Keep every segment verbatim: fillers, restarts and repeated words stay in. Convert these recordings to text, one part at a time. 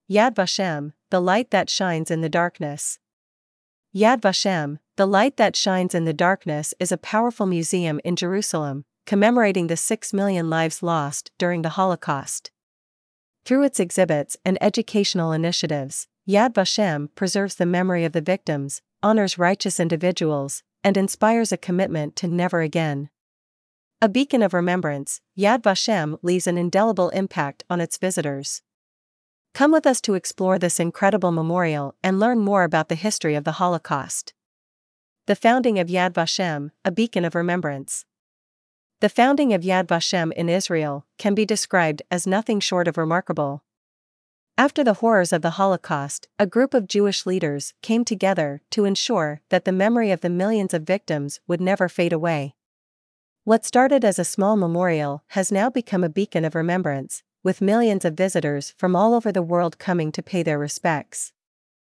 Yad Vashem, the light that shines in the darkness. Yad Vashem, the light that shines in the darkness is a powerful museum in Jerusalem, commemorating the six million lives lost during the Holocaust. Through its exhibits and educational initiatives, Yad Vashem preserves the memory of the victims, honors righteous individuals, and inspires a commitment to never again. A beacon of remembrance, Yad Vashem leaves an indelible impact on its visitors. Come with us to explore this incredible memorial and learn more about the history of the Holocaust. The founding of Yad Vashem, a beacon of remembrance. The founding of Yad Vashem in Israel can be described as nothing short of remarkable. After the horrors of the Holocaust, a group of Jewish leaders came together to ensure that the memory of the millions of victims would never fade away. What started as a small memorial has now become a beacon of remembrance, with millions of visitors from all over the world coming to pay their respects.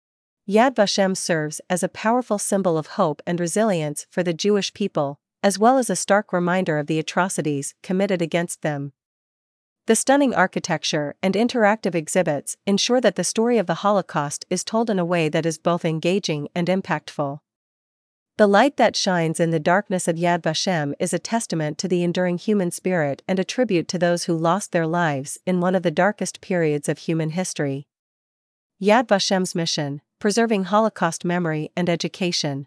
Yad Vashem serves as a powerful symbol of hope and resilience for the Jewish people, as well as a stark reminder of the atrocities committed against them. The stunning architecture and interactive exhibits ensure that the story of the Holocaust is told in a way that is both engaging and impactful. The light that shines in the darkness of Yad Vashem is a testament to the enduring human spirit and a tribute to those who lost their lives in one of the darkest periods of human history. Yad Vashem's mission: preserving Holocaust memory and education.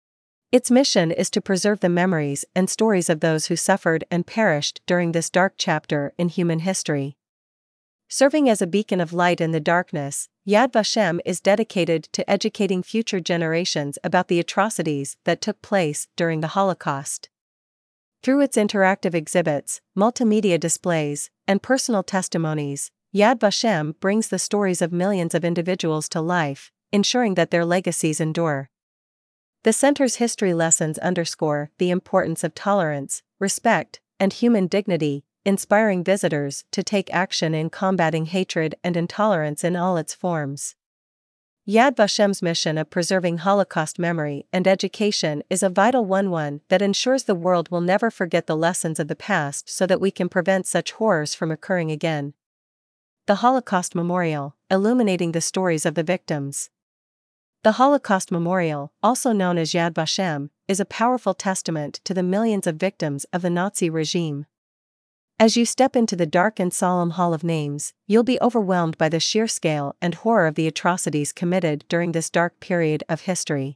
Its mission is to preserve the memories and stories of those who suffered and perished during this dark chapter in human history. Serving as a beacon of light in the darkness, Yad Vashem is dedicated to educating future generations about the atrocities that took place during the Holocaust. Through its interactive exhibits, multimedia displays, and personal testimonies, Yad Vashem brings the stories of millions of individuals to life, ensuring that their legacies endure. The center's history lessons underscore the importance of tolerance, respect, and human dignity, inspiring visitors to take action in combating hatred and intolerance in all its forms. Yad Vashem's mission of preserving Holocaust memory and education is a vital one one that ensures the world will never forget the lessons of the past so that we can prevent such horrors from occurring again. The Holocaust Memorial, illuminating the stories of the victims. The Holocaust Memorial, also known as Yad Vashem, is a powerful testament to the millions of victims of the Nazi regime. As you step into the dark and solemn Hall of Names, you'll be overwhelmed by the sheer scale and horror of the atrocities committed during this dark period of history.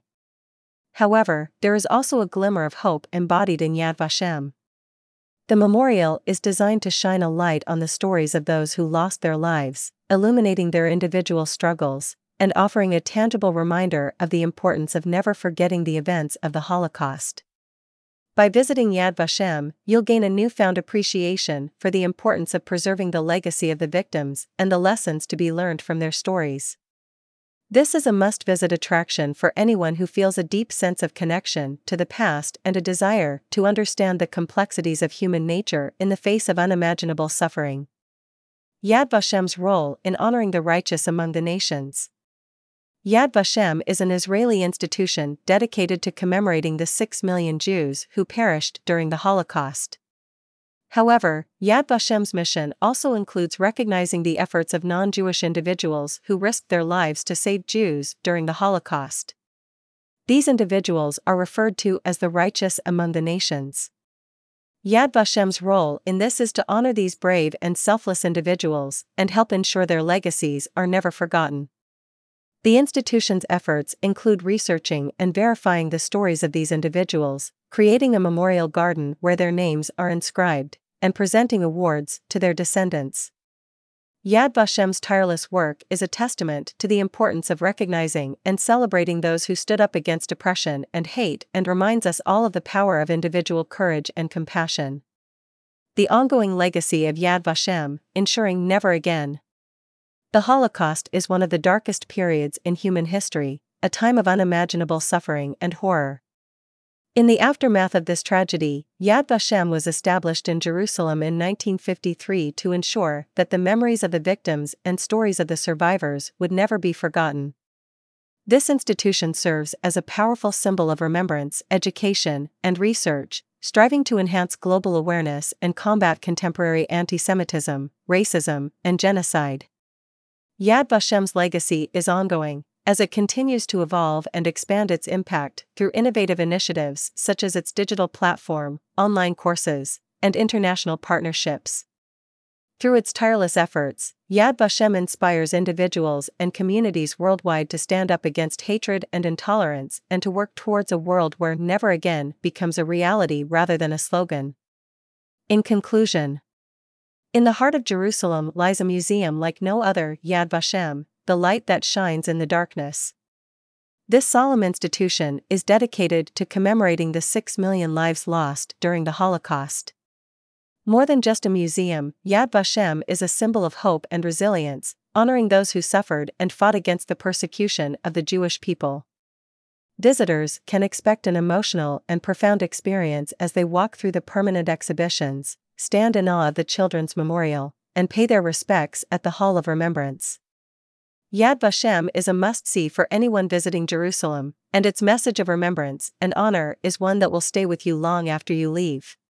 However, there is also a glimmer of hope embodied in Yad Vashem. The memorial is designed to shine a light on the stories of those who lost their lives, illuminating their individual struggles, and offering a tangible reminder of the importance of never forgetting the events of the Holocaust. By visiting Yad Vashem, you'll gain a newfound appreciation for the importance of preserving the legacy of the victims and the lessons to be learned from their stories. This is a must-visit attraction for anyone who feels a deep sense of connection to the past and a desire to understand the complexities of human nature in the face of unimaginable suffering. Yad Vashem's role in honoring the righteous among the nations. Yad Vashem is an Israeli institution dedicated to commemorating the six million Jews who perished during the Holocaust. However, Yad Vashem's mission also includes recognizing the efforts of non-Jewish individuals who risked their lives to save Jews during the Holocaust. These individuals are referred to as the righteous among the nations. Yad Vashem's role in this is to honor these brave and selfless individuals and help ensure their legacies are never forgotten. The institution's efforts include researching and verifying the stories of these individuals, creating a memorial garden where their names are inscribed, and presenting awards to their descendants. Yad Vashem's tireless work is a testament to the importance of recognizing and celebrating those who stood up against oppression and hate and reminds us all of the power of individual courage and compassion. The ongoing legacy of Yad Vashem, ensuring never again. The Holocaust is one of the darkest periods in human history, a time of unimaginable suffering and horror. In the aftermath of this tragedy, Yad Vashem was established in Jerusalem in nineteen fifty-three to ensure that the memories of the victims and stories of the survivors would never be forgotten. This institution serves as a powerful symbol of remembrance, education, and research, striving to enhance global awareness and combat contemporary anti-Semitism, racism, and genocide. Yad Vashem's legacy is ongoing, as it continues to evolve and expand its impact through innovative initiatives such as its digital platform, online courses, and international partnerships. Through its tireless efforts, Yad Vashem inspires individuals and communities worldwide to stand up against hatred and intolerance and to work towards a world where never again becomes a reality rather than a slogan. In conclusion, in the heart of Jerusalem lies a museum like no other, Yad Vashem, the light that shines in the darkness. This solemn institution is dedicated to commemorating the six million lives lost during the Holocaust. More than just a museum, Yad Vashem is a symbol of hope and resilience, honoring those who suffered and fought against the persecution of the Jewish people. Visitors can expect an emotional and profound experience as they walk through the permanent exhibitions, stand in awe of the Children's Memorial, and pay their respects at the Hall of Remembrance. Yad Vashem is a must-see for anyone visiting Jerusalem, and its message of remembrance and honor is one that will stay with you long after you leave.